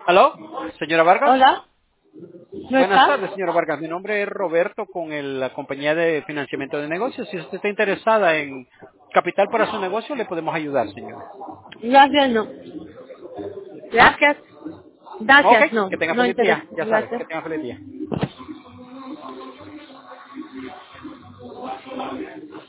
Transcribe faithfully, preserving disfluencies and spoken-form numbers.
¿Aló? Señora Vargas. Hola, ¿no Buenas estás? tardes, señora Vargas. Mi nombre es Roberto con el- la compañía de financiamiento de negocios. Si usted está interesada en capital para su negocio, le podemos ayudar, señora. Gracias, no. ¿Ah? Gracias. Ok, Gracias, no. que tenga No feliz interesa. día. Ya sabe, Gracias. que tenga feliz día.